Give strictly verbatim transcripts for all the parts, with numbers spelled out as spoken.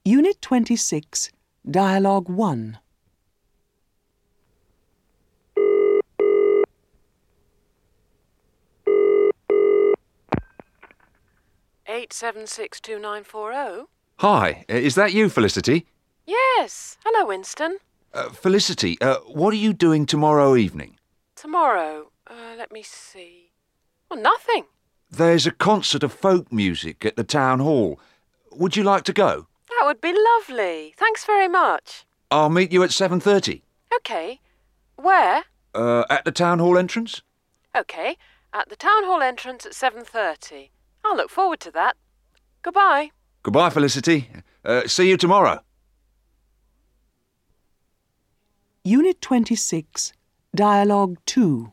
Unit twenty-six, Dialogue one. eight seven six two nine four zero. Hi, uh, is that you, Felicity? Yes. Hello, Winston. Uh, Felicity, uh, what are you doing tomorrow evening? Tomorrow, uh, let me see. Well, nothing. There's a concert of folk music at the town hall. Would you like to go? That would be lovely. Thanks very much. I'll meet you at seven thirty. OK. Where? Uh, at the town hall entrance? OK. At the town hall entrance at seven thirty. I'll look forward to that. Goodbye. Goodbye, Felicity. Uh, see you tomorrow. Unit twenty-six, Dialogue two.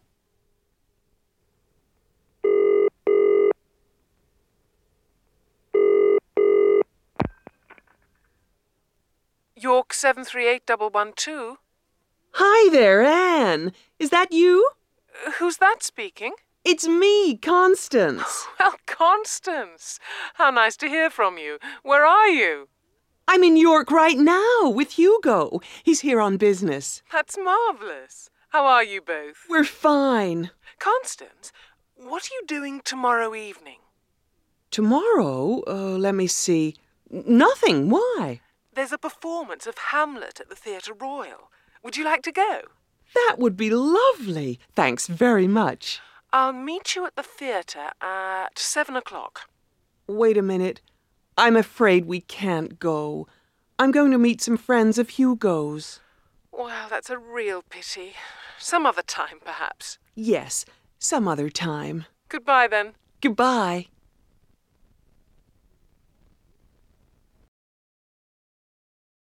York seven three eight one one two. Hi there, Anne. Is that you? Uh, who's that speaking? It's me, Constance. Well, Constance, how nice to hear from you. Where are you? I'm in York right now with Hugo. He's here on business. That's marvellous. How are you both? We're fine. Constance, what are you doing tomorrow evening? Tomorrow? Uh, let me see. Nothing. Why? There's a performance of Hamlet at the Theatre Royal. Would you like to go? That would be lovely. Thanks very much. I'll meet you at the theatre at seven o'clock. Wait a minute. I'm afraid we can't go. I'm going to meet some friends of Hugo's. Well, that's a real pity. Some other time, perhaps. Yes, some other time. Goodbye, then. Goodbye.